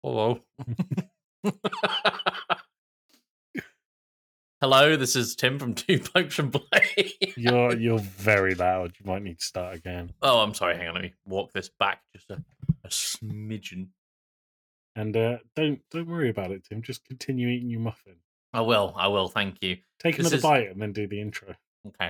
Hello. Hello, this is Tim from Two Blokes from Play. You're very loud. You might need to start again. Oh, I'm sorry. Hang on, let me walk this back just a smidgen. And don't worry about it, Tim. Just continue eating your muffin. I will. Thank you. Take another bite and then do the intro. Okay.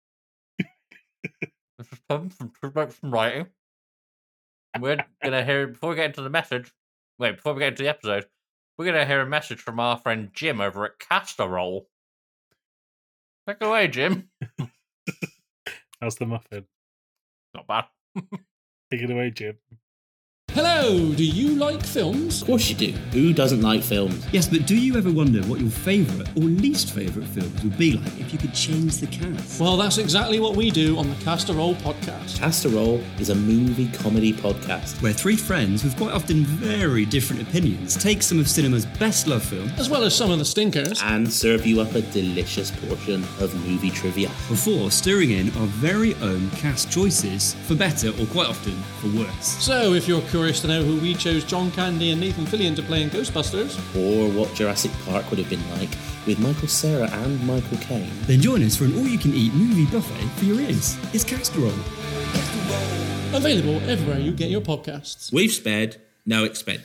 This is Tim from Two Blokes from Writing. We're gonna hear before we get into the message. Wait, before we get into the episode, we're gonna hear a message from our friend Jim over at Castorol. Take it away, Jim. How's the muffin? Not bad. Take it away, Jim. Hello, do you like films? Of course you do. Who doesn't like films? Yes, but do you ever wonder what your favourite or least favourite films would be like if you could change the cast? Well, that's exactly what we do on the Castorol podcast. Castorol is a movie comedy podcast Where three friends with quite often very different opinions take some of cinema's best loved films As well as some of the stinkers. and serve you up a delicious portion of movie trivia. before stirring in our very own cast choices, for better or quite often for worse. So, if you're curious to know who we chose John Candy and Nathan Fillion to play in Ghostbusters, Or what Jurassic Park would have been like with Michael Cera and Michael Caine. Then join us for an all-you-can-eat movie buffet for your ears. It's Castorol. available everywhere you get your podcasts. We've spared no expense.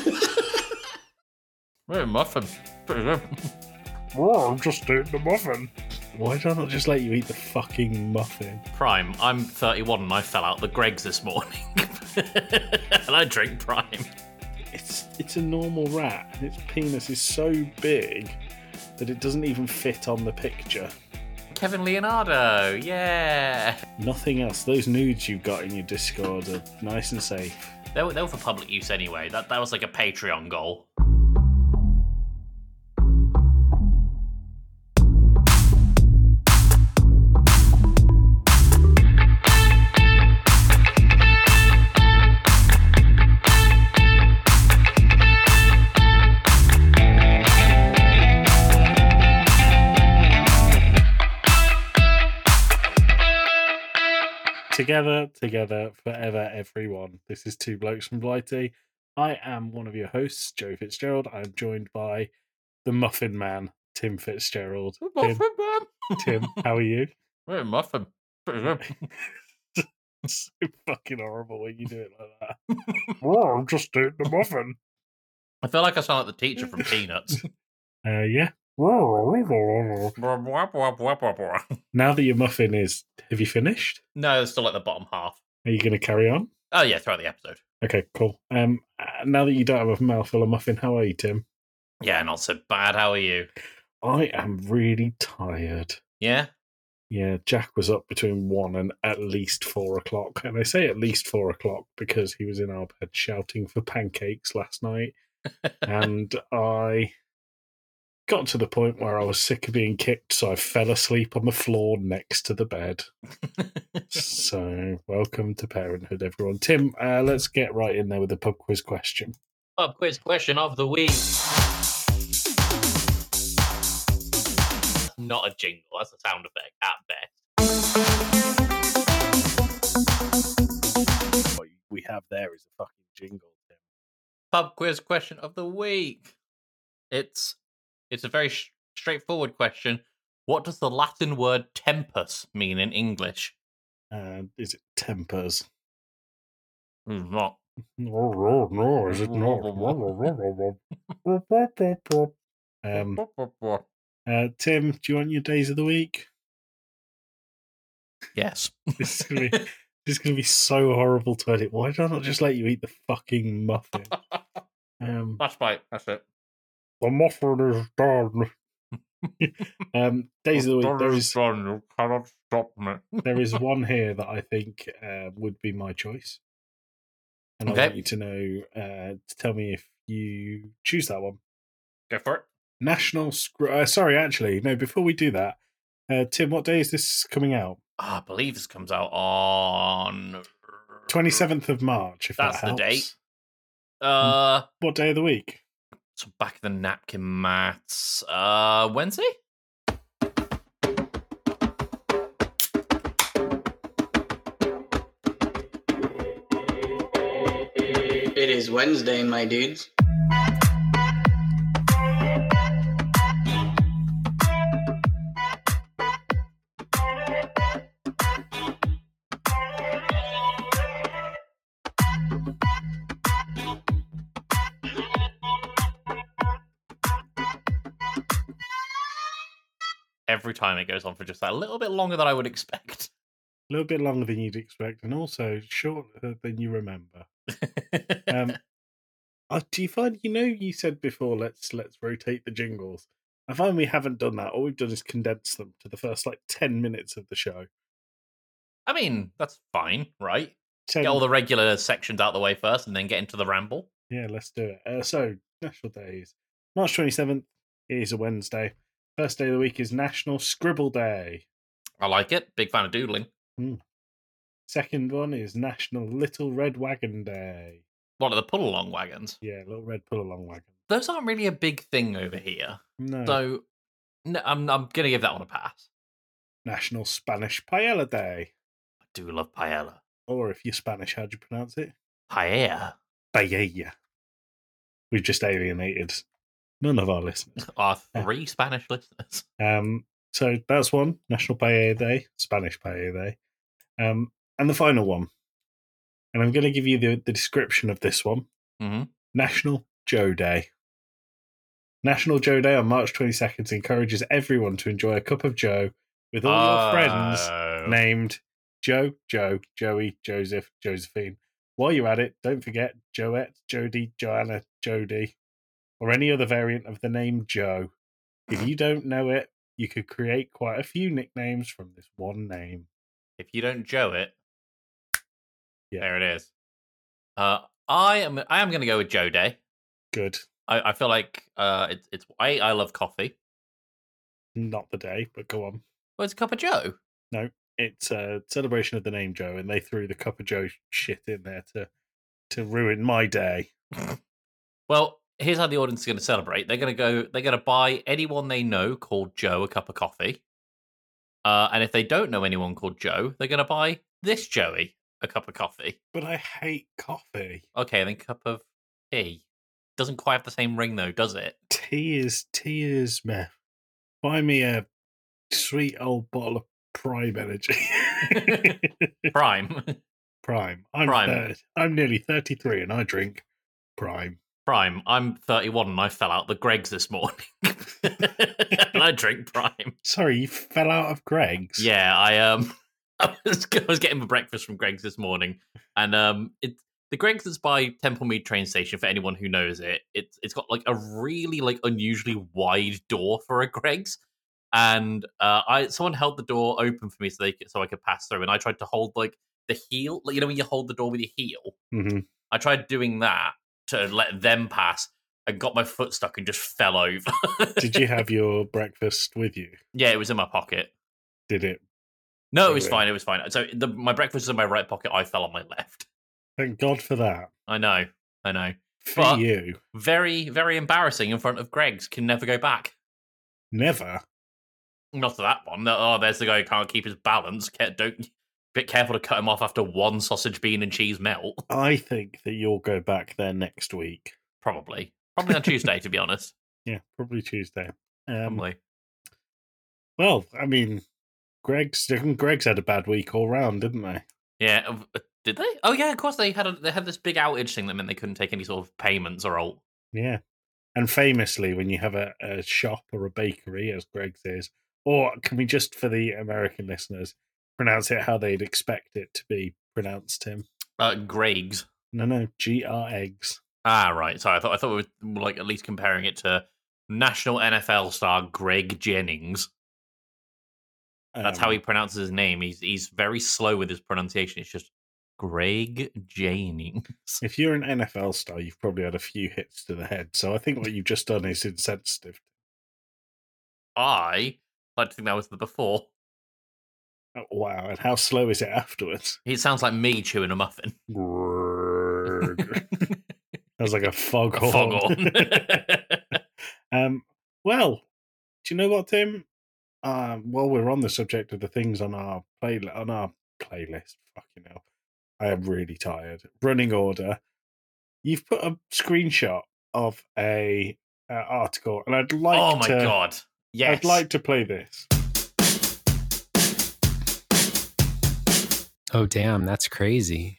Wait, muffin. Pretty good. Oh, I'm just eating the muffin. Why did I not just let you eat the fucking muffin? Prime. I'm 31 and I fell out the Greggs this morning. And I drink Prime. It's a normal rat, and its penis is so big that it doesn't even fit on the picture. Kevin Leonardo, yeah. Nothing else. Those nudes you've got in your Discord are nice and safe. They were for public use anyway. That was like a Patreon goal. Together, forever, everyone. This is Two Blokes from Blighty. I am one of your hosts, Joe Fitzgerald. I'm joined by the Muffin Man, Tim Fitzgerald. Tim, how are you? Wait, muffin. Pretty good. It's so fucking horrible when you do it like that. Oh, I'm just doing the muffin. I feel like I sound like the teacher from Peanuts. Yeah. Now that your muffin is, have you finished? No, it's still like the bottom half. Are you going to carry on? Oh yeah, throughout the episode. Okay, cool. Now that you don't have a mouthful of muffin, how are you, Tim? Yeah, not so bad. How are you? I am really tired. Yeah? Yeah, Jack was up between 1 and at least 4 o'clock. And I say at least 4 o'clock because he was in our bed shouting for pancakes last night. And I got to the point where I was sick of being kicked, so I fell asleep on the floor next to the bed. So, welcome to parenthood, everyone. Tim, let's get right in there with the pub quiz question. Pub quiz question of the week. Not a jingle, that's a sound effect at best. What we have there is a fucking jingle, Tim. Pub quiz question of the week. It's a very straightforward question. What does the Latin word tempus mean in English? Is it tempers? It's not. No, is it not? Tim, do you want your days of the week? Yes. This is gonna be so horrible to edit. Why did I not just let you eat the fucking muffin? That's right. That's it. The muffin is done. Days of the week. You cannot stop me. There is one here that I think would be my choice, and Okay. I want you to know to tell me if you choose that one. Go for it. National. Sorry, actually, no. Before we do that, Tim, what day is this coming out? I believe this comes out on 27th of March. If That's that the helps. date. What day of the week? So back of the napkin maths. Wednesday? It is Wednesday, my dudes. every time it goes on for just that a little bit longer than I would expect. A little bit longer than you'd expect, and also shorter than you remember. Do you find, you said before, let's rotate the jingles. I find we haven't done that. All we've done is condense them to the first 10 minutes of the show. I mean, that's fine, right? 10, Get all the regular sections out of the way first and then get into the ramble. Yeah, let's do it. So, National Days. March 27th is a Wednesday. First day of the week is National Scribble Day. I like it. Big fan of doodling. Second one is National Little Red Wagon Day. What are the pull-along wagons? Yeah, little red pull-along wagon. Those aren't really a big thing over here. No. So, no, I'm going to give that one a pass. National Spanish Paella Day. I do love paella. Or if you're Spanish, how do you pronounce it? Paella. Paella. We've just alienated none of our listeners. Our 3 Spanish listeners. So that's one, National Paella Day, Spanish Paella Day. And the final one, and I'm going to give you the description of this one. Mm-hmm. National Joe Day. National Joe Day on March 22nd encourages everyone to enjoy a cup of Joe with all your friends named Joe, Joey, Joseph, Josephine. While you're at it, don't forget Joette, Jody, Joanna, Jody, or any other variant of the name Joe. If you don't know it, you could create quite a few nicknames from this one name. If you don't Joe it, yeah, there it is. I am going to go with Joe Day. Good. I feel like it's I love coffee. Not the day, but go on. Well, it's a cup of Joe. No, it's a celebration of the name Joe, and they threw the cup of Joe shit in there to ruin my day. Well, here's how the audience is going to celebrate. They're going to buy anyone they know called Joe a cup of coffee. And if they don't know anyone called Joe, they're going to buy this Joey a cup of coffee. But I hate coffee. Okay, then cup of tea. Doesn't quite have the same ring though, does it? Tea is meh. Buy me a sweet old bottle of Prime Energy. Prime. Prime. I'm nearly 33 and I drink Prime. Prime. I'm 31 and I fell out the Greggs this morning. And I drink Prime. Sorry, you fell out of Greggs? Yeah, I was getting my breakfast from Greggs this morning, and the Greggs that's by Temple Mead train station. For anyone who knows it, it's got a really unusually wide door for a Greggs, and someone held the door open for me so I could pass through, and I tried to hold the heel, when you hold the door with your heel. Mm-hmm. I tried doing that to let them pass. I got my foot stuck and just fell over. Did you have your breakfast with you? Yeah, it was in my pocket. Did it? No, it was fine. It was fine. So my breakfast was in my right pocket. I fell on my left. Thank God for that. I know. For you. Very, very embarrassing in front of Greggs. Can never go back. Never? Not to that one. Oh, there's the guy who can't keep his balance. Bit careful to cut him off after one sausage, bean, and cheese melt. I think that you'll go back there next week. Probably on Tuesday, to be honest. Yeah, probably Tuesday. Probably. Well, I mean, Greggs had a bad week all round, didn't they? Yeah, did they? Oh yeah, of course they had this big outage thing that meant they couldn't take any sort of payments or all. Yeah, and famously, when you have a shop or a bakery, as Greggs is, or can we just, for the American listeners, pronounce it how they'd expect it to be pronounced, Tim? Greggs. No, G-R-Eggs. Ah, right. Sorry, I thought we were at least comparing it to national NFL star Greg Jennings. That's how he pronounces his name. He's very slow with his pronunciation. It's just Greg Jennings. If you're an NFL star, you've probably had a few hits to the head. So I think what you've just done is insensitive. I like to think that was the before. Oh, wow. And how slow is it afterwards? It sounds like me chewing a muffin. Sounds like a foghorn. Well, do you know what, Tim? While we're on the subject of the things on our playlist, fucking hell, I am really tired. Running order. You've put a screenshot of a article, and I'd like. Oh my god! Yes, I'd like to play this. Oh damn, that's crazy,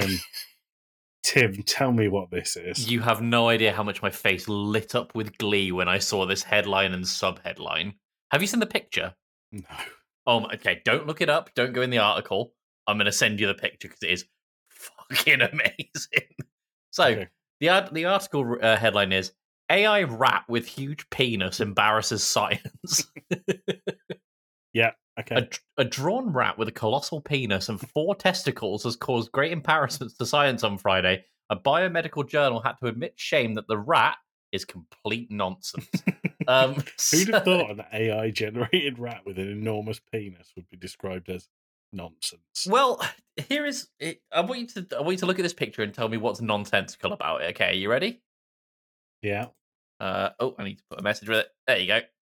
Tim, tell me what this is. You have no idea how much my face lit up with glee when I saw this headline and sub-headline. Have you seen the picture? No. Okay, don't look it up. Don't go in the article. I'm going to send you the picture because it is fucking amazing. So, Okay. the article headline is AI rat with huge penis embarrasses science. Yeah. Okay. A drawn rat with a colossal penis and 4 testicles has caused great embarrassments to science on Friday. A biomedical journal had to admit shame that the rat is complete nonsense. Who'd have thought an AI-generated rat with an enormous penis would be described as nonsense? Well, here is it. I want you to look at this picture and tell me what's nonsensical about it. Okay, you ready? Yeah. I need to put a message with it. There you go.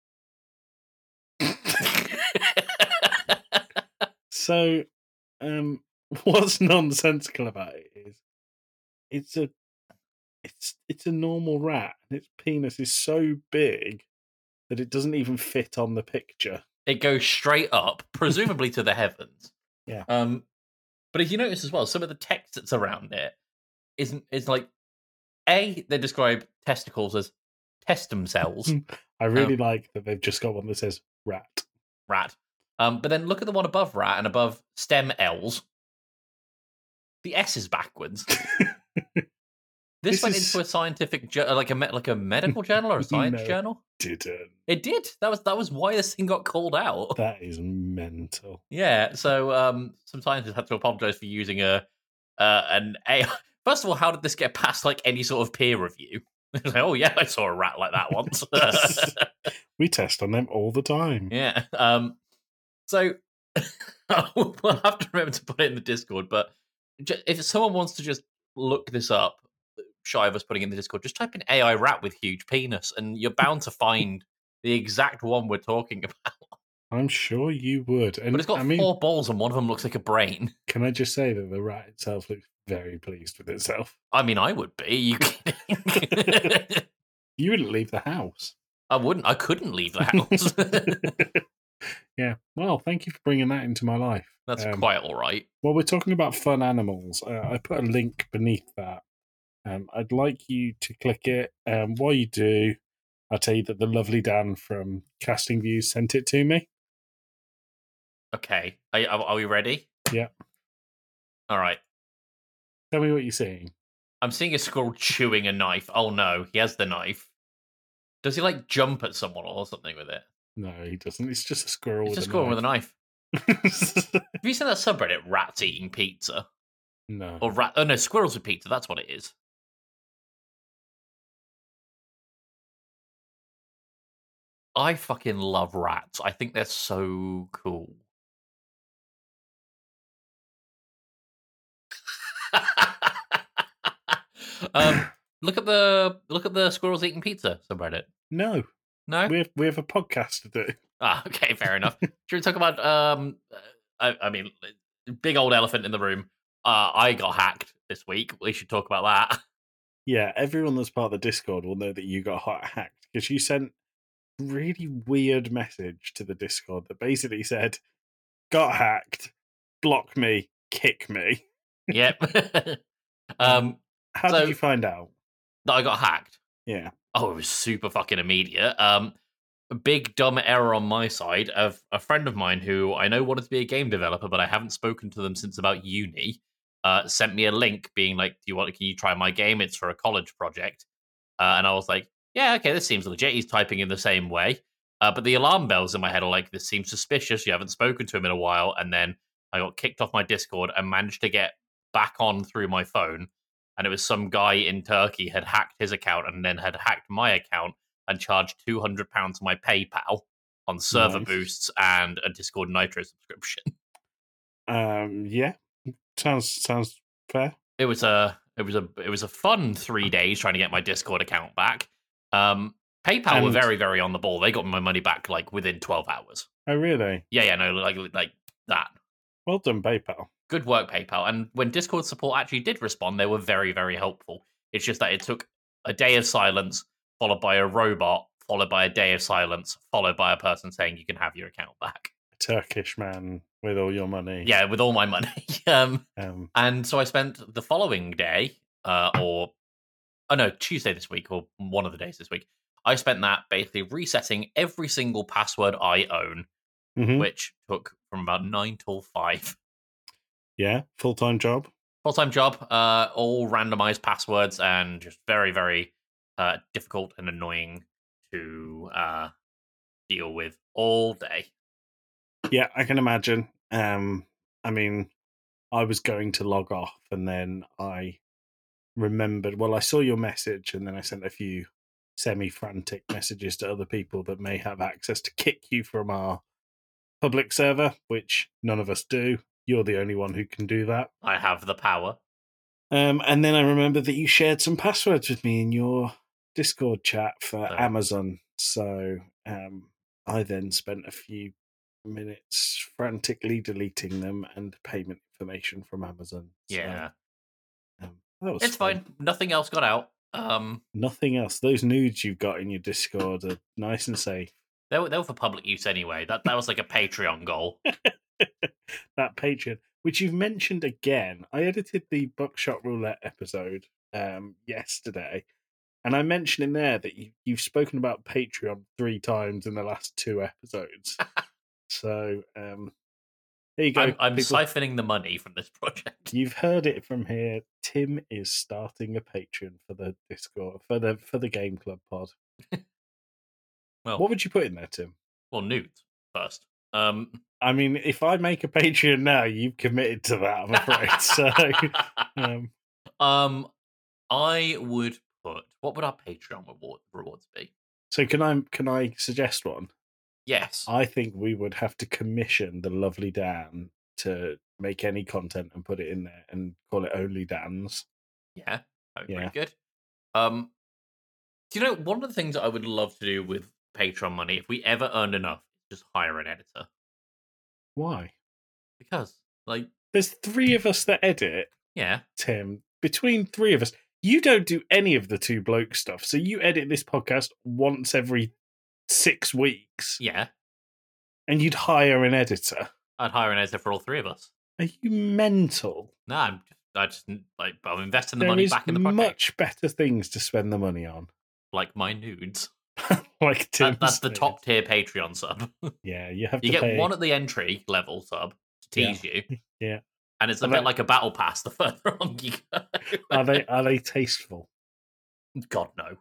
So, what's nonsensical about it is it's a normal rat, and its penis is so big that it doesn't even fit on the picture. It goes straight up, presumably to the heavens. Yeah. But if you notice as well, some of the text that's around it is like they describe testicles as testum cells. I really like that they've just got one that says rat. But then look at the one above rat and above stem L's. The S is backwards. This went into a scientific, like a medical journal or a science journal. Didn't. It did. That was why this thing got called out. That is mental. Yeah. So some scientists had to apologize for using an AI. First of all, how did this get past like any sort of peer review? Like, oh yeah, I saw a rat like that once. We test on them all the time. Yeah. So we'll have to remember to put it in the Discord. But if someone wants to just look this up, shy of us putting it in the Discord, just type in AI rat with huge penis, and you're bound to find the exact one we're talking about. I'm sure you would. And But it's got 4 balls, and one of them looks like a brain. Can I just say that the rat itself looks very pleased with itself? I mean, I would be. You kidding? You wouldn't leave the house. I wouldn't. I couldn't leave the house. Yeah. Well, thank you for bringing that into my life. That's quite all right. Well, we're talking about fun animals. I put a link beneath that. I'd like you to click it. While you do, I'll tell you that the lovely Dan from Casting Views sent it to me. Okay. Are we ready? Yeah. All right. Tell me what you're seeing. I'm seeing a squirrel chewing a knife. Oh no, he has the knife. Does he like jump at someone or something with it? No, he doesn't. It's just a squirrel It's with a squirrel with a knife. knife. Have you seen that subreddit, rats eating pizza? No. Or no, squirrels with pizza, that's what it is. I fucking love rats. I think they're so cool. Look at the squirrels eating pizza subreddit. No. No? We have a podcast to do. Ah, okay, fair enough. Should we talk about I mean, big old elephant in the room. I got hacked this week. We should talk about that. Yeah, everyone that's part of the Discord will know that you got hacked because you sent a really weird message to the Discord that basically said, got hacked, block me, kick me. Yep. How did you find out? That I got hacked? Yeah. Oh, it was super fucking immediate. A big dumb error on my side of a friend of mine who I know wanted to be a game developer, but I haven't spoken to them since about uni. Sent me a link being like, can you try my game? It's for a college project. And I was like, yeah, okay, this seems legit. He's typing in the same way. But the alarm bells in my head are like, this seems suspicious. You haven't spoken to him in a while. And then I got kicked off my Discord and managed to get back on through my phone. And it was some guy in Turkey had hacked his account and then had hacked my account and charged £200 to my PayPal on server boosts and a Discord Nitro subscription. Yeah. Sounds fair. It was a fun 3 days trying to get my Discord account back. PayPal were very, very on the ball. They got my money back like within 12 hours. Oh, really? Yeah, no, like that. Well done, PayPal. Good work, PayPal. And when Discord support actually did respond, they were very, very helpful. It's just that it took a day of silence, followed by a robot, followed by a day of silence, followed by a person saying you can have your account back. A Turkish man with all your money. Yeah, with all my money. And so I spent the following day, Tuesday this week, or one of the days this week, I spent that basically resetting every single password I own Mhm. which took from about 9 till 5. Yeah, full-time job. Full-time job, all randomized passwords, and just very, very difficult and annoying to deal with all day. Yeah, I can imagine. I mean, I was going to log off, and then I remembered. Well, I saw your message, and then I sent a few semi-frantic messages to other people that may have access to kick you from our public server, which none of us do. You're the only one who can do that. I have the power. And then I remembered that you shared some passwords with me in your Discord chat for So- Amazon. So I then spent a few minutes frantically deleting them and payment information from Amazon. So, Yeah. that was It's fun. fine. Nothing else got out. Nothing else. Those nudes you've got in your Discord are nice and safe. They were for public use anyway. That was like a Patreon goal. That Patreon, which you've mentioned again. I edited the Buckshot Roulette episode yesterday, and I mentioned in there that you've spoken about Patreon 3 times in the last 2 episodes. So there you go. I'm people. siphoning the money from this project. You've heard it from here. Tim is starting a Patreon for the Discord for the Game Club pod. Well, What would you put in there, Tim? well, nudes first. I mean, if I make a Patreon now, you've committed to that, I'm afraid. So, I would put, what would our Patreon rewards be? so can I suggest one? Yes. I think we would have to commission the lovely Dan to make any content and put it in there and call it Only Dan's. Yeah. That would be Yeah. pretty good. Do you know, one of the things I would love to do with Patreon money, if we ever earned enough, is just hire an editor. Why? Because, like, There's 3 of us that edit, yeah. Tim. Between 3 of us, you don't do any of the 2 bloke stuff. So you edit this podcast once every 6 weeks, Yeah. and you'd hire an editor. I'd hire an editor for all 3 of us. Are you mental? No, I'm investing the There money is back in the project. much better things to spend the money on. Like my nudes. Like Tim. That's the top tier Patreon sub. Yeah, you have You to get pay. one at the entry level sub to tease you. Yeah. And it's a Are bit they- like a battle pass the further on you go. Are they tasteful? God, no.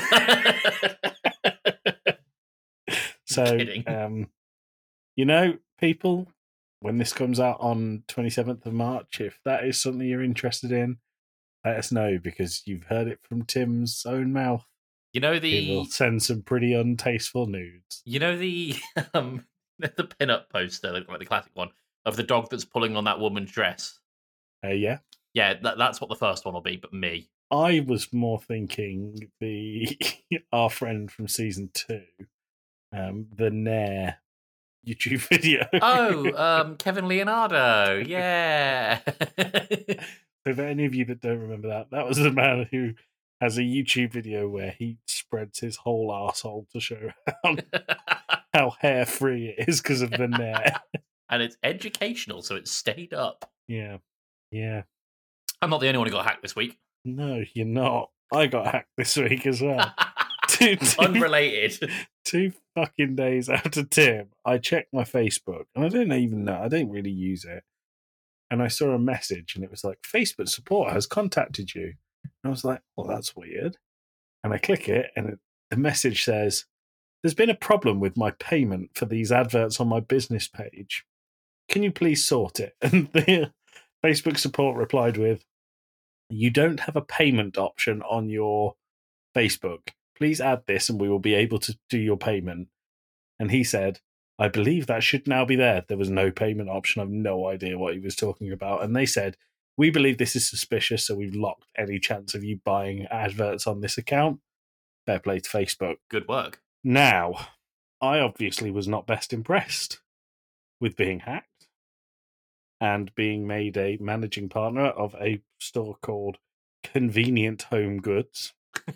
So, kidding. People, when this comes out on 27th of March, if that is something you're interested in, let us know, because you've heard it from Tim's own mouth. You know He will the send some pretty untasteful nudes. the pinup poster, like the classic one, of the dog that's pulling on that woman's dress. Yeah. Yeah, that's what the first one will be, but me. I was more thinking our friend from season 2, the Nair YouTube video. Oh, Kevin Leonardo. Yeah. So for any of you that don't remember that was the man who has a YouTube video where he spreads his whole arsehole to show how hair free it is because of the Nair. And it's educational, so it stayed up. Yeah. I'm not the only one who got hacked this week. No, you're not. I got hacked this week as well. Two Unrelated. 2 fucking days after Tim, I checked my Facebook, and I don't even know. I don't really use it. And I saw a message, and it was like, Facebook support has contacted you. And I was like, well, that's weird. And I click it, and the message says, there's been a problem with my payment for these adverts on my business page. Can you please sort it? And the Facebook support replied with, you don't have a payment option on your Facebook. Please add this and we will be able to do your payment. And he said, I believe that should now be there. There was no payment option. I've no idea what he was talking about. And they said, we believe this is suspicious, so we've locked any chance of you buying adverts on this account. Fair play to Facebook. Good work. Now, I obviously was not best impressed with being hacked and being made a managing partner of a store called Convenient Home Goods.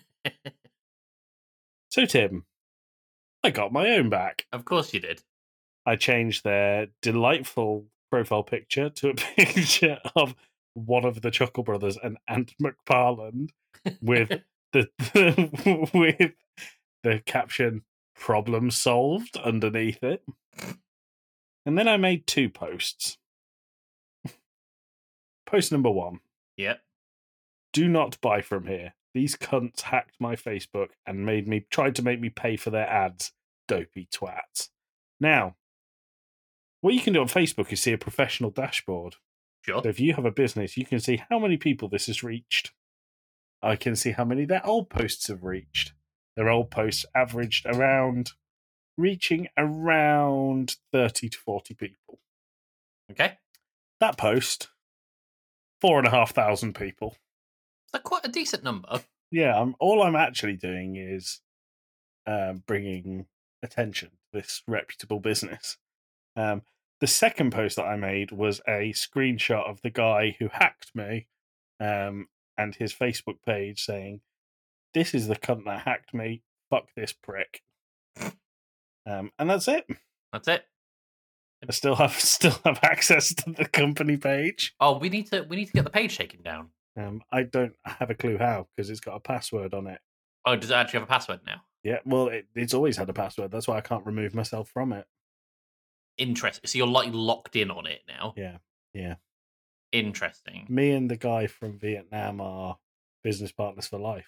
So, Tim, I got my own back. Of course you did. I changed their delightful profile picture to a picture of one of the Chuckle Brothers and Ant McParland with with the caption "Problem solved" underneath it. And then I made 2 posts. Post number 1. Yep. Do not buy from here. These cunts hacked my Facebook and tried to make me pay for their ads. Dopey twats. Now, what you can do on Facebook is see a professional dashboard. Sure. So if you have a business, you can see how many people this has reached. I can see how many their old posts have reached. Their old posts averaged reaching around 30 to 40 people. Okay. That post, 4,500 people. Is that quite a decent number? Yeah, all I'm actually doing is bringing attention to this reputable business. The second post that I made was a screenshot of the guy who hacked me and his Facebook page saying, "This is the cunt that hacked me. Fuck this prick." And that's it. That's it. I still have access to the company page. Oh, we need to get the page taken down. I don't have a clue how, because it's got a password on it. Oh, does it actually have a password now? Yeah, well, it's always had a password. That's why I can't remove myself from it. Interesting. So you're like locked in on it now. Yeah. Interesting. Me and the guy from Vietnam are business partners for life.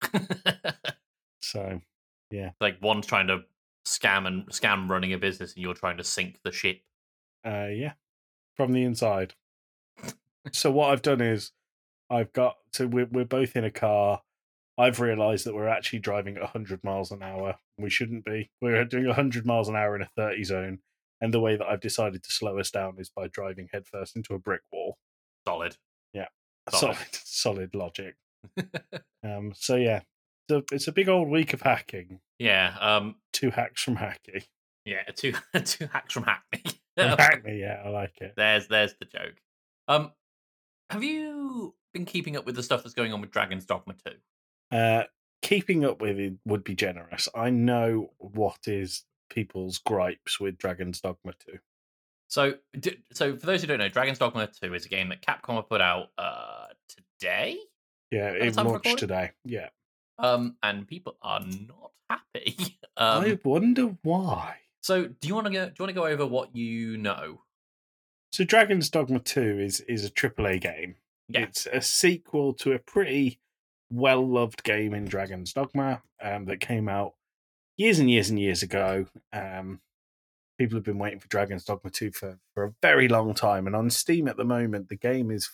So, yeah. Like one's trying to scam running a business, and you're trying to sink the ship. Yeah, from the inside. So what I've done is we're both in a car. I've realised that we're actually driving at 100 miles an hour. We shouldn't be. We're doing 100 miles an hour in a 30 zone. And the way that I've decided to slow us down is by driving headfirst into a brick wall. Solid. Yeah. Solid logic. So yeah. So it's a big old week of hacking. Yeah. 2 hacks from Hackney. Yeah, two hacks from Hackney. Hackney, yeah, I like it. There's the joke. Have you been keeping up with the stuff that's going on with Dragon's Dogma 2? Keeping up with it would be generous. I know what is people's gripes with Dragon's Dogma 2. So for those who don't know, Dragon's Dogma 2 is a game that Capcom have put out today. Yeah, it launched today. Yeah. And people are not happy. I wonder why. So do you want to go over what you know? So Dragon's Dogma 2 is a AAA game. Yeah. It's a sequel to a pretty well-loved game in Dragon's Dogma that came out years and years and years ago. People have been waiting for Dragon's Dogma 2 for a very long time. And on Steam at the moment, the game is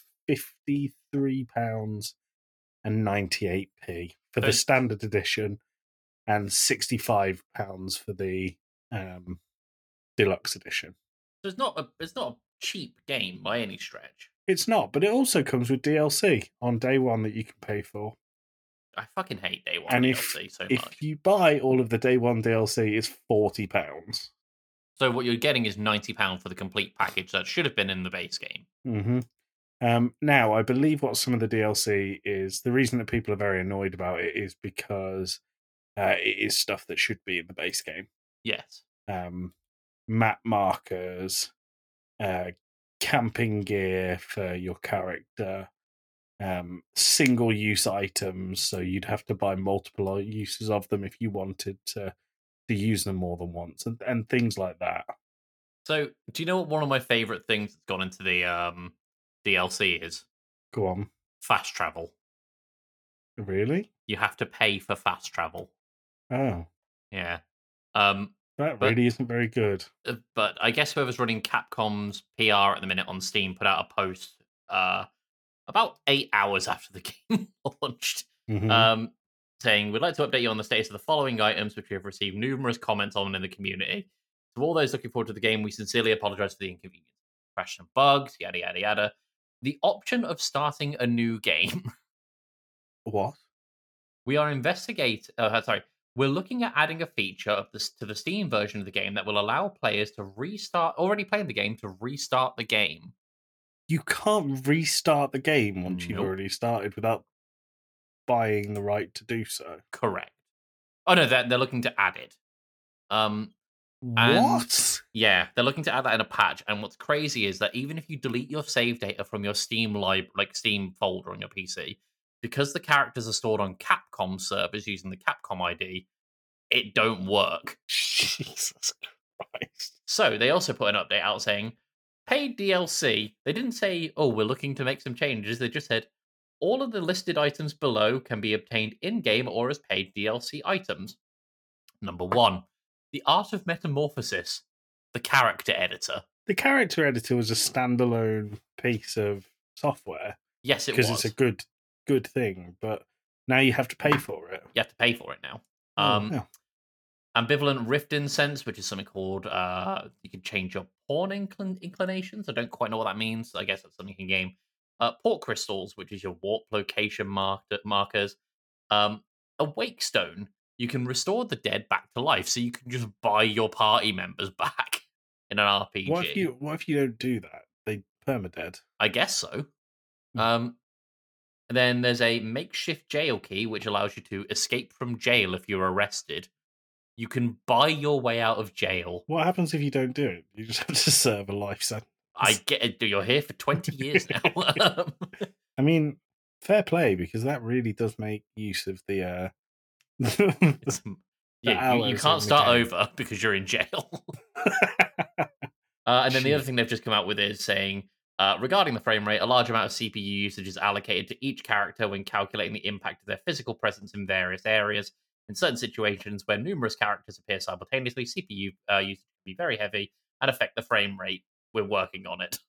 £53.98 for the standard edition and £65 for the deluxe edition. So it's not a cheap game by any stretch. It's not, but it also comes with DLC on day one that you can pay for. I fucking hate day one and DLC so much. If you buy all of the day one DLC, it's £40. So what you're getting is £90 for the complete package that should have been in the base game. Mm-hmm. Now, I believe what some of the DLC is, the reason that people are very annoyed about it is because it is stuff that should be in the base game. Yes. Map markers, camping gear for your character, single-use items, so you'd have to buy multiple uses of them if you wanted to use them more than once, and things like that. So, do you know what one of my favourite things that's gone into the DLC is? Go on. Fast travel. Really? You have to pay for fast travel. Oh. Yeah. That really isn't very good. But I guess whoever's running Capcom's PR at the minute on Steam put out a post about 8 hours after the game launched, saying, "We'd like to update you on the status of the following items, which we have received numerous comments on in the community. To all those looking forward to the game, we sincerely apologize for the inconvenience. Crash and bugs, yada, yada, yada. The option of starting a new game." What? We are We're looking at adding a feature to the Steam version of the game that will allow players to already playing the game to restart the game. You can't restart the game once you've already started without buying the right to do so. Correct. Oh no, they're looking to add it. What? Yeah, they're looking to add that in a patch. And what's crazy is that even if you delete your save data from your Steam Steam folder on your PC, because the characters are stored on Capcom servers using the Capcom ID, it don't work. Jesus Christ. So they also put an update out saying, paid DLC. They didn't say, oh, we're looking to make some changes. They just said, all of the listed items below can be obtained in-game or as paid DLC items. Number 1, the Art of Metamorphosis, the character editor. The character editor was a standalone piece of software. Yes, it because was. it's a good thing, but now you have to pay for it. You have to pay for it now. Yeah. Ambivalent Rift Incense, which is something called you can change your pawn inclinations. I don't quite know what that means. I guess that's something in game. Port crystals, which is your warp location markers. A wake stone, you can restore the dead back to life, so you can just buy your party members back in an RPG. What if you don't do that? They permadead. I guess so. And then there's a makeshift jail key, which allows you to escape from jail if you're arrested. You can buy your way out of jail. What happens if you don't do it? You just have to serve a life sentence. I get it. You're here for 20 years now. I mean, fair play, because that really does make use of the yeah, you can't start over because you're in jail. And then the other thing they've just come out with is saying, regarding the frame rate, a large amount of CPU usage is allocated to each character when calculating the impact of their physical presence in various areas. In certain situations where numerous characters appear simultaneously, CPU usage can be very heavy and affect the frame rate. We're working on it.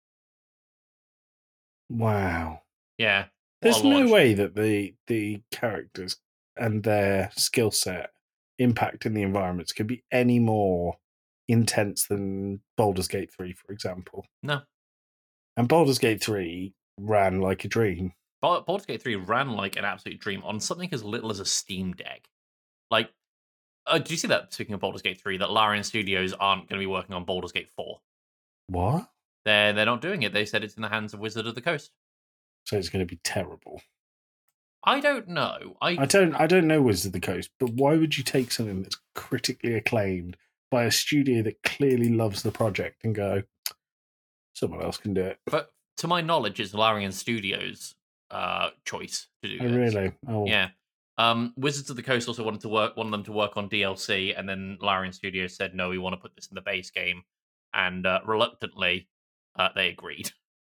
Wow. Yeah. There's no way that the characters and their skill set impact in the environments could be any more intense than Baldur's Gate 3, for example. No. And Baldur's Gate 3 ran like a dream. Baldur's Gate 3 ran like an absolute dream on something as little as a Steam Deck. Like, did you see that, speaking of Baldur's Gate 3, that Larian Studios aren't going to be working on Baldur's Gate 4? What? They're not doing it. They said it's in the hands of Wizard of the Coast. So it's going to be terrible. I don't know. I don't know Wizard of the Coast, but why would you take something that's critically acclaimed by a studio that clearly loves the project and go, someone else can do it? But to my knowledge, it's Larian Studios' choice to do this. Really? Oh, yeah. Wizards of the Coast also wanted them to work on DLC, and then Larian Studios said, no, we want to put this in the base game. And reluctantly, they agreed.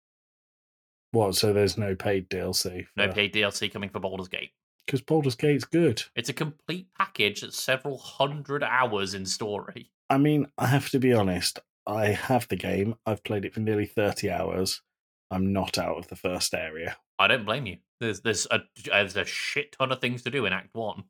What, so there's no paid DLC? No paid DLC coming for Baldur's Gate. Because Baldur's Gate's good. It's a complete package that's several hundred hours in story. I mean, I have to be honest. I have the game. I've played it for nearly 30 hours. I'm not out of the first area. I don't blame you. There's a shit ton of things to do in Act 1.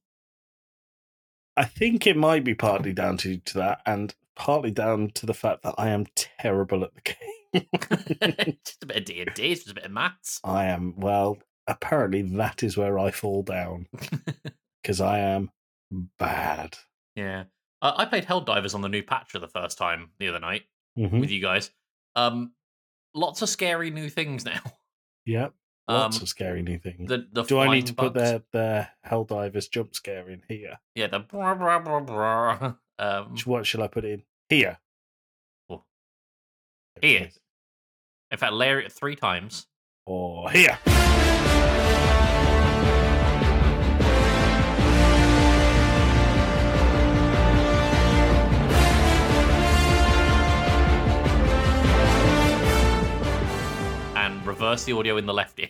I think it might be partly down to that, and partly down to the fact that I am terrible at the game. Just a bit of D&D, it's just a bit of maths. I am, well, apparently that is where I fall down. Because I am bad. Yeah. I played Helldivers on the new patch for the first time the other night Mm-hmm. with you guys. Lots of scary new things now. Yep. Lots of scary new things. The Do I need to bugs. put their Helldivers jump scare in here? Yeah, the brah, brah, brah, brah. What shall I put in? Here. Oh. Here. In fact, layer it 3 times. Or here. And reverse the audio in the left ear.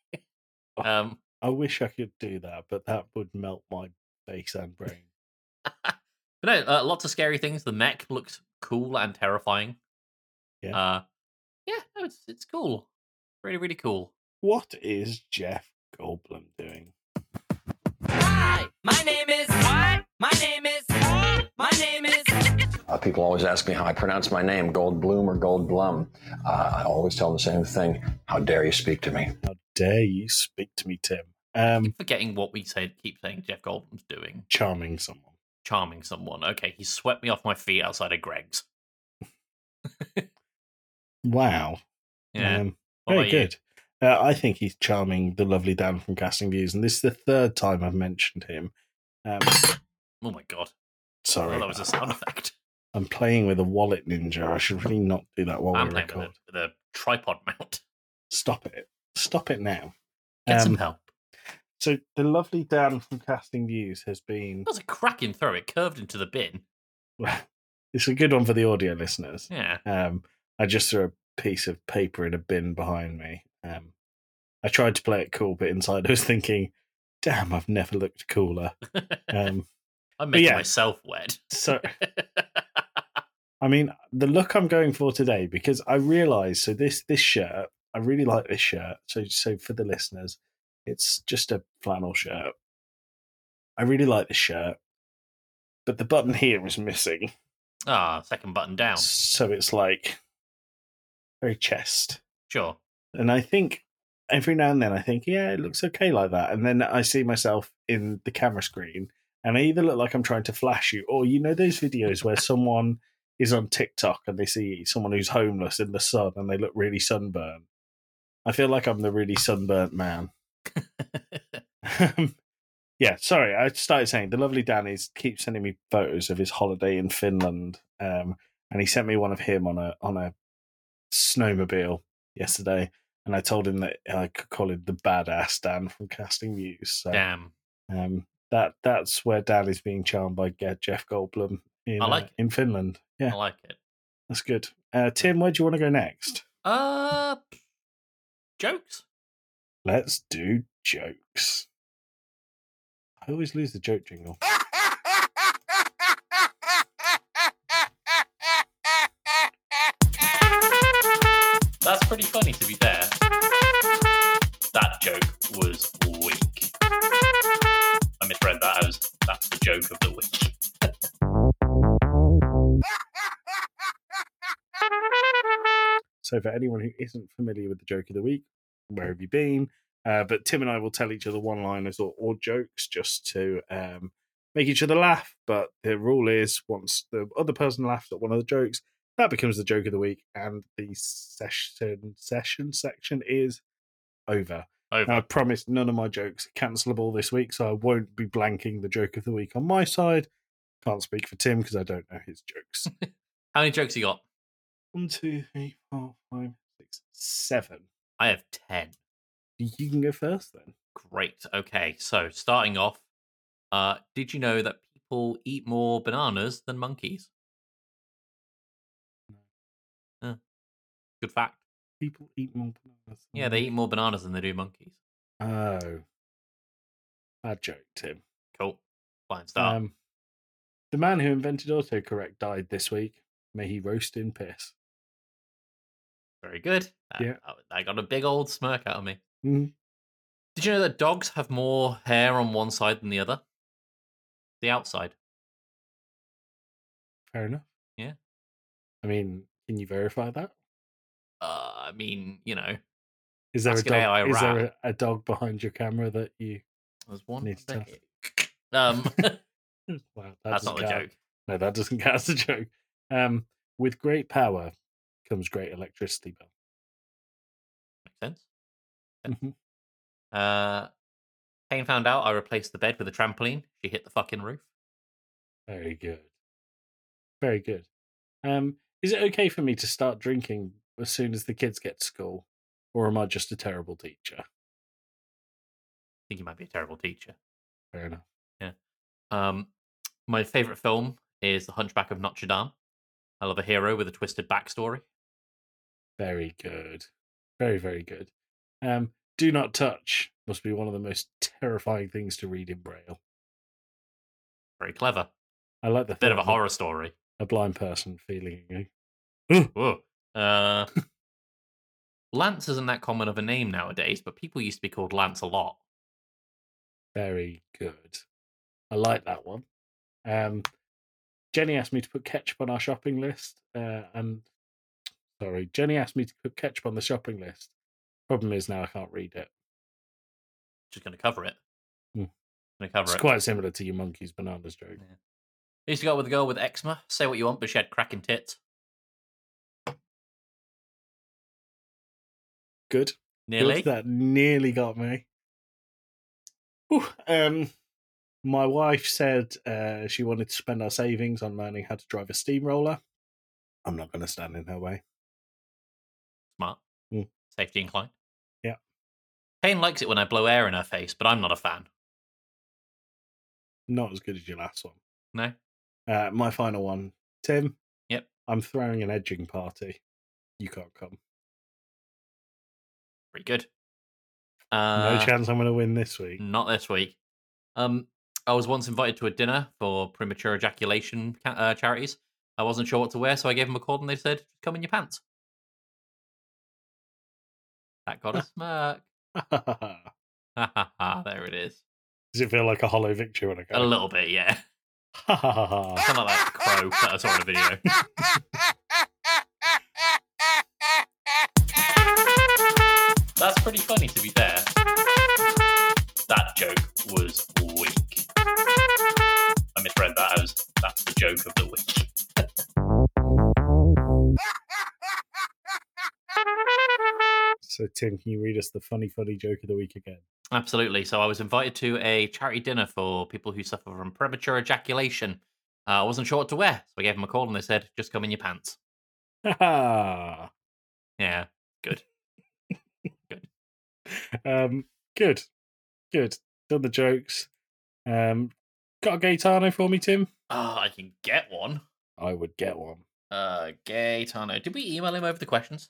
I wish I could do that, but that would melt my face and brain. But no, lots of scary things. The mech looks cool and terrifying. Yeah. No, it's cool. Really, really cool. What is Jeff Goldblum doing? Hi, my name is what? My name is my name is. People always ask me how I pronounce my name, Goldblum or Goldblum. I always tell them the same thing. How dare you speak to me? How dare you speak to me, Tim? Keep forgetting what we keep saying Jeff Goldblum's doing. Charming someone. Charming someone. Okay, he swept me off my feet outside of Greg's. Wow. Yeah. What Very about you? good. I think he's charming, the lovely Dan from Casting Views, and this is the third time I've mentioned him. Oh my god. Sorry. Oh, that was a sound effect. I'm playing with a wallet ninja. I should really not do that while I'm we playing record. with a tripod mount. Stop it. Stop it now. Get some help. So the lovely Dan from Casting Views has been... That was a cracking throw. It curved into the bin. It's a good one for the audio listeners. Yeah. I just threw a piece of paper in a bin behind me. I tried to play it cool, but inside I was thinking, damn, I've never looked cooler. I'm making yeah. myself wet. So, I mean, the look I'm going for today, because I realised, so this shirt, I really like this shirt. So for the listeners, it's just a flannel shirt. I really like this shirt, but the button here is missing. Second button down. So it's like very chest. Sure. And I think every now and then I think, yeah, it looks okay like that. And then I see myself in the camera screen and I either look like I'm trying to flash you, or those videos where someone is on TikTok and they see someone who's homeless in the sun and they look really sunburned. I feel like I'm the really sunburnt man. Yeah, sorry, I started saying the lovely Danny keeps sending me photos of his holiday in Finland, and he sent me one of him on a snowmobile yesterday, and I told him that I could call him the badass Dan from Casting Views. So, Damn. That's where Dan is being charmed by Jeff Goldblum in Finland. Yeah, I like it. That's good. Tim, where do you want to go next? Jokes. Let's do jokes. I always lose the joke jingle. That's pretty funny, to be fair. That joke was weak. I misread that as that's the joke of the week. So for anyone who isn't familiar with the joke of the week, where have you been? But Tim and I will tell each other one-liners or jokes just to make each other laugh. But the rule is once the other person laughs at one of the jokes, that becomes the joke of the week, and the session section is over. Now, I promise none of my jokes are cancelable this week, so I won't be blanking the joke of the week on my side. Can't speak for Tim because I don't know his jokes. How many jokes you got? 1, 2, 3, 4, 5, 6, 7. I have 10. You can go first then. Great. Okay, so starting off, did you know that people eat more bananas than monkeys? Good fact. People eat more bananas. Yeah, they eat more bananas than they do monkeys. Oh. Bad joke, Tim. Cool. Fine start. The man who invented autocorrect died this week. May he roast in piss. Very good. Yeah. I got a big old smirk out of me. Mm-hmm. Did you know that dogs have more hair on one side than the other? The outside. Fair enough. Yeah. I mean, can you verify that? I mean, Is there asking a dog behind your camera that you There's one need to Wow, that's not a joke. No, that doesn't count as a joke. With great power comes great electricity bill. Makes sense. Mm-hmm. Payne found out I replaced the bed with a trampoline. She hit the fucking roof. Very good. Very good. Is it okay for me to start drinking as soon as the kids get to school? Or am I just a terrible teacher? I think you might be a terrible teacher. Fair enough. Yeah. My favourite film is The Hunchback of Notre Dame. I love a hero with a twisted backstory. Very good. Very, very good. Do not touch must be one of the most terrifying things to read in Braille. Very clever. I like the bit of a horror story. A blind person feeling. Whoa. Lance isn't that common of a name nowadays, but people used to be called Lance a lot. Very good. I like that one. Jenny asked me to put ketchup on our shopping list. Jenny asked me to put ketchup on the shopping list. Problem is now I can't read it. Just going to cover it. It's quite similar to your monkeys bananas joke. Yeah. I used to go out with a girl with eczema. Say what you want, but she had cracking tits. Good. Nearly. Good. That nearly got me. My wife said she wanted to spend our savings on learning how to drive a steamroller. I'm not going to stand in her way. Smart. Safety inclined. Yeah. Payne likes it when I blow air in her face, but I'm not a fan. Not as good as your last one. No. My final one. Tim, I'm throwing an edging party. You can't come. Pretty good. No chance I'm going to win this week. Not this week. I was once invited to a dinner for premature ejaculation charities. I wasn't sure what to wear, so I gave them a call and they said, "Come in your pants." That got a smirk. Ha ha ha! There it is. Does it feel like a hollow victory when I go? A little bit, yeah. Ha ha ha ha. Kind of like that crow that I saw in a video. That's pretty funny, to be fair. That joke was weak. I misread that as that's the joke of the week. So, Tim, can you read us the funny joke of the week again? Absolutely. So I was invited to a charity dinner for people who suffer from premature ejaculation. I wasn't sure what to wear, so I gave them a call and they said, "Just come in your pants." Ha ha. Yeah, good. Good. Done the jokes. Got a Gaetano for me, Tim? I can get one. I would get one. Gaetano. Did we email him over the questions?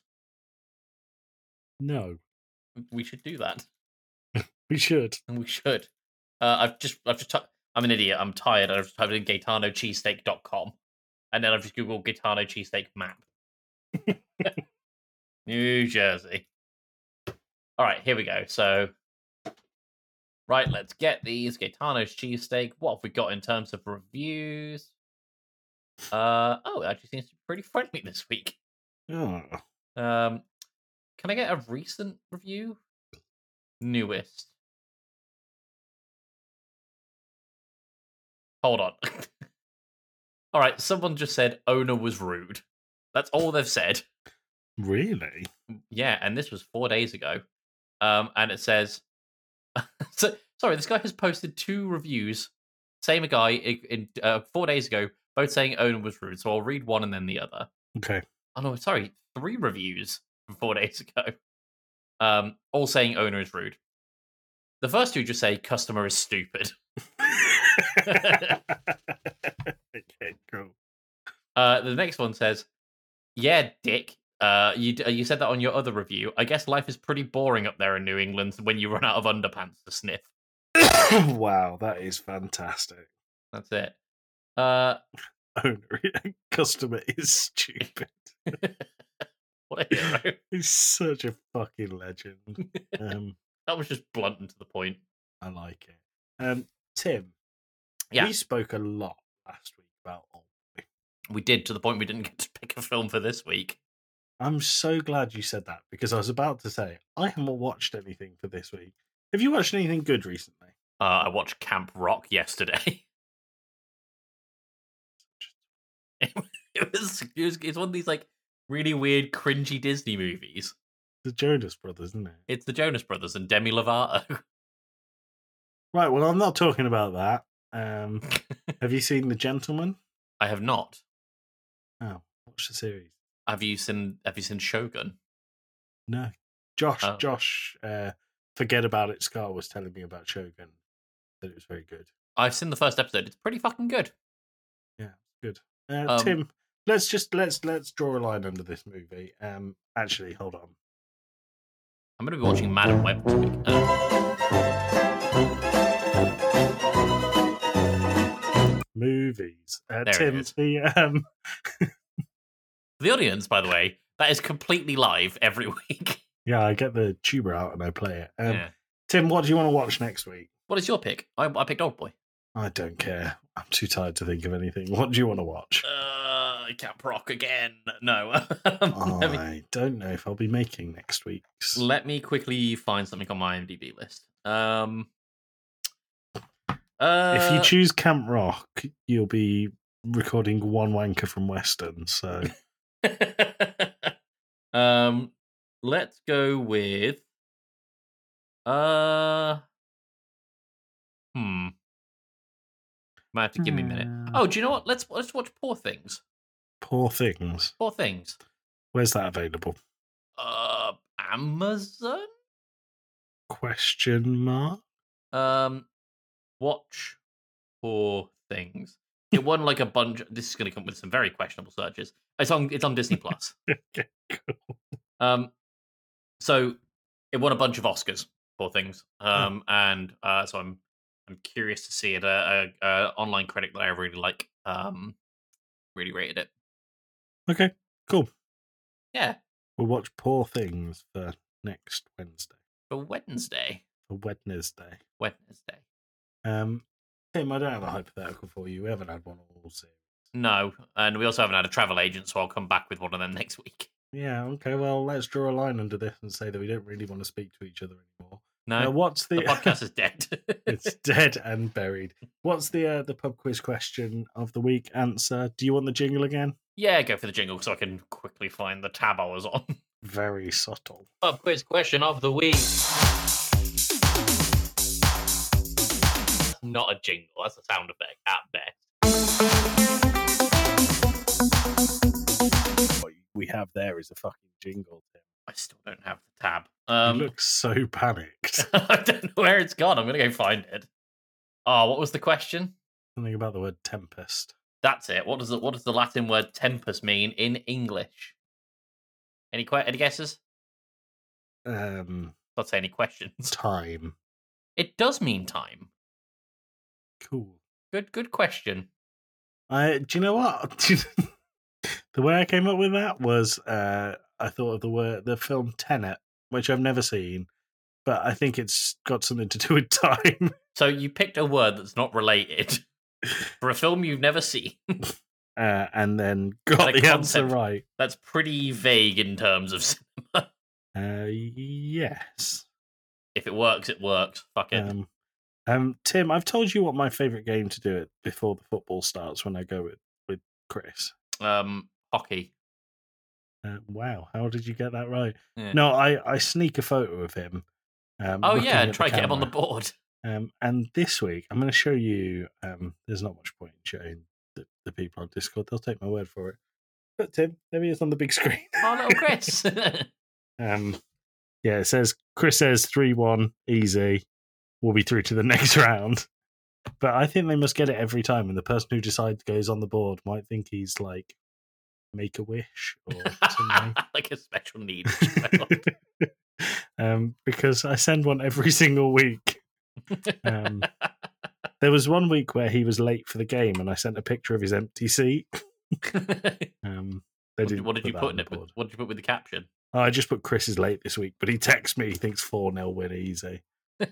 No. We should do that. We should. And we should. I'm an idiot. I'm tired. I've typed in GaetanoCheesesteak.com and then I've just Googled Gaetano cheesesteak map. New Jersey. All right, here we go. So, right, let's get these. Gaetano's cheesesteak. What have we got in terms of reviews? It actually seems to be pretty friendly this week. Oh. Can I get a recent review? Newest. Hold on. All right, someone just said owner was rude. That's all they've said. Really? Yeah, and this was 4 days ago. And it says, sorry, this guy has posted 2 reviews. Same guy in 4 days ago, both saying owner was rude. So I'll read one and then the other. Okay. Oh no, sorry, 3 reviews from 4 days ago. All saying owner is rude. The first 2 just say customer is stupid. Okay, cool. The next one says, "Yeah, dick. You said that on your other review. I guess life is pretty boring up there in New England when you run out of underpants to sniff." Wow, that is fantastic. That's it. Customer is stupid. What a hero. He's such a fucking legend. That was just blunt and to the point. I like it. Tim, Yeah. we spoke a lot last week about Oldboy. We did, to the point we didn't get to pick a film for this week. I'm so glad you said that, because I was about to say, I haven't watched anything for this week. Have you watched anything good recently? I watched Camp Rock yesterday. It's one of these like really weird, cringy Disney movies. The Jonas Brothers, isn't it? It's the Jonas Brothers and Demi Lovato. Right, well, I'm not talking about that. Have you seen The Gentleman? I have not. Oh, watch the series. Have you seen Shogun? No. Josh, Oh. Forget About It Scar was telling me about Shogun. That it was very good. I've seen the first episode. It's pretty fucking good. Yeah, good. Tim, let's draw a line under this movie. Actually, hold on. I'm going to be watching Madam Web this week. Movies. There Tim, it is. the The audience, by the way, that is completely live every week. yeah, I get the tuber out and I play it. Yeah. Tim, what do you want to watch next week? What is your pick? I picked Oldboy. I don't care. I'm too tired to think of anything. What do you want to watch? Camp Rock again. No. I don't know if I'll be making next week's. Let me quickly find something on my IMDb list. If you choose Camp Rock, you'll be recording One Wanker from Western. So, let's go with Might have to give me a minute. Oh, do you know what? Let's watch Poor Things. Poor Things. Poor Things. Where's that available? Amazon? Question mark? Watch Poor Things. It won like a bunch. This is going to come with some very questionable searches. It's on Disney Plus. Okay, cool. So it won a bunch of Oscars, poor things. And so I'm curious to see it. A online critic that I really like really rated it. Okay, cool. Yeah, We'll watch Poor Things for next Wednesday. for Wednesday. For Wednesday. Tim, I don't have a hypothetical for you. We haven't had one all series. No, and we also haven't had a travel agent, so I'll come back with one of them next week. Yeah, okay, well, let's draw a line under this and say that we don't really want to speak to each other anymore. No, what's the podcast is dead. It's dead and buried. What's the pub quiz question of the week answer? Do you want the jingle again? Yeah, go for the jingle so I can quickly find the tab I was on. Very subtle. Pub quiz question of the week. Not a jingle, that's a sound effect at best. What we have there is a fucking jingle, Tim. I still don't have the tab. You look so panicked. I don't know where it's gone. I'm going to go find it. Oh, what was the question? Something about the word tempest. That's it. What does the Latin word tempus mean in English? Any guesses? Not say any questions. Time. It does mean time. Cool. Good question. Do you know what? The way I came up with that was I thought of the film Tenet, which I've never seen, but I think it's got something to do with time. So you picked a word that's not related for a film you've never seen. And then got the answer right. That's pretty vague in terms of cinema. Yes. If it works, it works. Fuck it. Tim, I've told you what my favourite game to do it before the football starts when I go with Chris. Hockey. Wow, how did you get that right? Yeah. No, I sneak a photo of him. And try to get him on the board. And this week, I'm going to show you. There's not much point in showing the people on Discord. They'll take my word for it. But Tim, there he is on the big screen. Oh, little Chris. Yeah, it says Chris says 3-1 easy. We'll be through to the next round. But I think they must get it every time, and the person who decides goes on the board might think he's like Make-A-Wish or something. Like a special needs child. Because I send one every single week. There was one week where he was late for the game, and I sent a picture of his empty seat. What did you put in it? What did you put with the caption? Oh, I just put Chris is late this week, but he texts me. He thinks 4-0 win easy.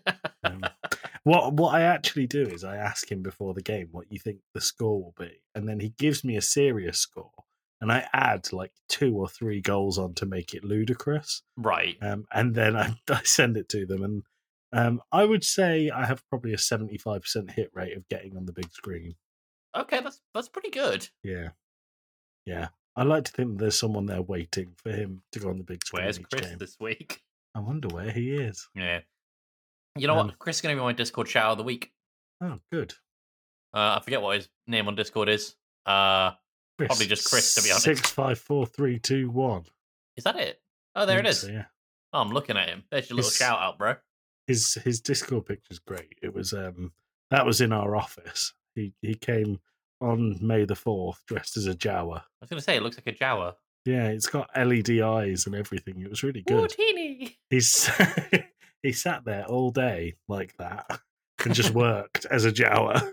What I actually do is I ask him before the game what you think the score will be, and then he gives me a serious score, and I add like 2 or 3 goals on to make it ludicrous. Right. And then I send it to them, and I would say I have probably a 75% hit rate of getting on the big screen. Okay, that's pretty good. Yeah. I like to think there's someone there waiting for him to go on the big screen. Where's Chris this week? I wonder where he is. Yeah. You know what? Chris is going to be my Discord shout of the week. Oh, good. I forget what his name on Discord is. Probably just Chris, to be honest. 654321. Is that it? Oh, there it is. So, yeah. Oh, I'm looking at him. There's your little shout out, bro. His Discord picture's great. It was that was in our office. He came on May the 4th dressed as a Jawa. I was going to say it looks like a Jawa. Yeah, it's got LED eyes and everything. It was really good. Teeny. He sat there all day like that and just worked as a Jawa.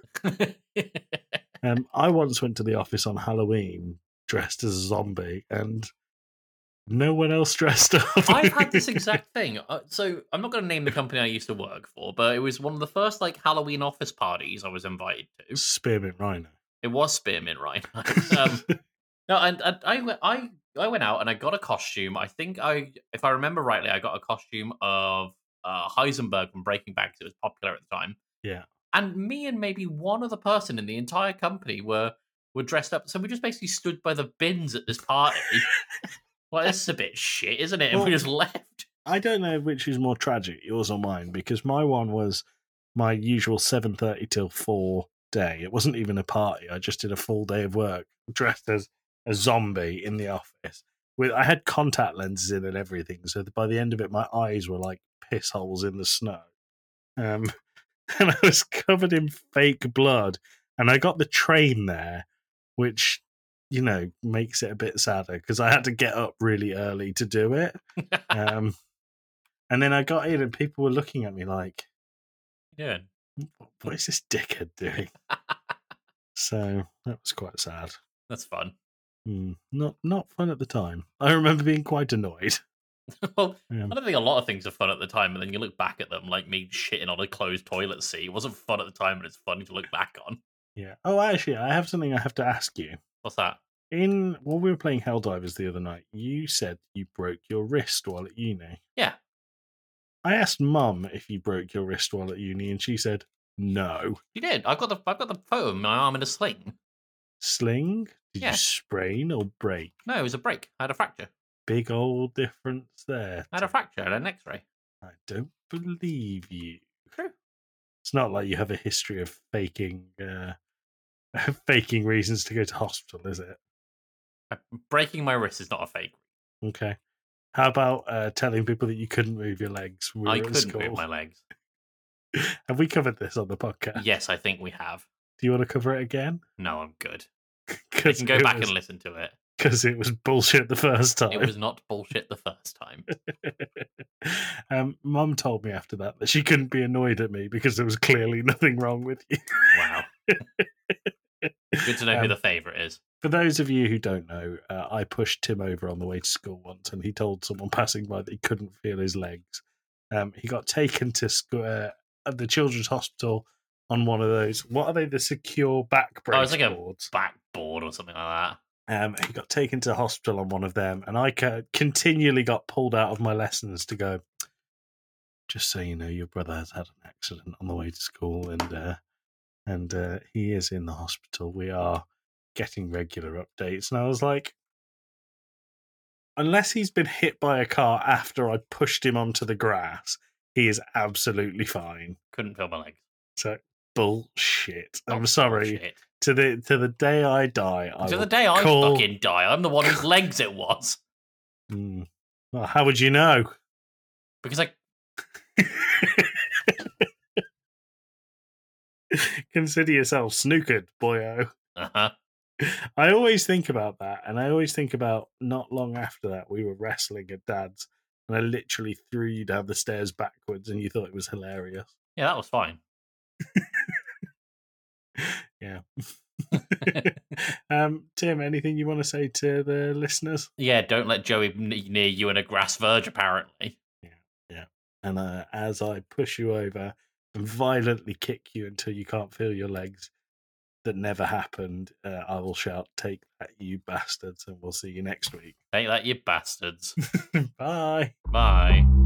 I once went to the office on Halloween dressed as a zombie, and no one else dressed up. I've had this exact thing. So I'm not going to name the company I used to work for, but it was one of the first like Halloween office parties I was invited to. Spearmint Rhino. It was Spearmint Rhino. No, and I went out and I got a costume. I think if I remember rightly, I got a costume of Heisenberg from Breaking Bad because it was popular at the time. Yeah. And me and maybe one other person in the entire company were dressed up. So we just basically stood by the bins at this party. Well, this is a bit shit, isn't it? And we just left. I don't know which is more tragic, yours or mine, because my one was my usual 7:30 till 4 day. It wasn't even a party. I just did a full day of work dressed as a zombie in the office. I had contact lenses in and everything, so by the end of it, my eyes were like piss holes in the snow. And I was covered in fake blood, And I got the train there, which, makes it a bit sadder because I had to get up really early to do it. And then I got in and people were looking at me like, Yeah. what is this dickhead doing? So that was quite sad. That's fun. Not fun at the time. I remember being quite annoyed. Well, Yeah. I don't think a lot of things are fun at the time, and then you look back at them, like me shitting on a closed toilet seat. It wasn't fun at the time, but it's funny to look back on. Yeah. Oh, actually, I have something I have to ask you. What's that? When we were playing Helldivers the other night, you said you broke your wrist while at uni. Yeah. I asked Mum if you broke your wrist while at uni, and she said no. You did. I've got the photo of my arm in a sling. Sling? Did Yeah. you sprain or break? No, it was a break. I had a fracture. Big old difference there. I had a fracture. I had an X-ray. I don't believe you. True. It's not like you have a history of faking faking reasons to go to hospital, is it? Breaking my wrist is not a fake. Okay. How about telling people that you couldn't move your legs? When we I were at couldn't school? move my legs. Have we covered this on the podcast? Yes, I think we have. Do you want to cover it again? No, I'm good. You 'Cause can go it back was- and listen to it. Because it was bullshit the first time. It was not bullshit the first time. Mum told me after that she couldn't be annoyed at me because there was clearly nothing wrong with you. Wow. Good to know who the favourite is. For those of you who don't know, I pushed Tim over on the way to school once, and he told someone passing by that he couldn't feel his legs. He got taken to school at the children's hospital on one of those. What are they? The secure back brace Oh, it's like boards. a backboard or something like that. He got taken to hospital on one of them, and I continually got pulled out of my lessons to go, just so you know, your brother has had an accident on the way to school, and he is in the hospital. We are getting regular updates. And I was like, unless he's been hit by a car after I pushed him onto the grass, he is absolutely fine. Couldn't feel my legs. So bullshit. I'm Not sorry. bullshit. To the day I die, I To will the day I call... fucking die, I'm the one whose legs it was. Well, how would you know? Because I Consider yourself snookered, boyo. Uh-huh. I always think about that, and I always think about not long after that we were wrestling at Dad's, and I literally threw you down the stairs backwards, and you thought it was hilarious. Yeah, that was fine. Yeah. Tim, anything you want to say to the listeners? Yeah, don't let Joey near you in a grass verge, apparently. Yeah. And as I push you over and violently kick you until you can't feel your legs, that never happened, I will shout, "Take that, you bastards," and we'll see you next week. Take that, you bastards. Bye. Bye.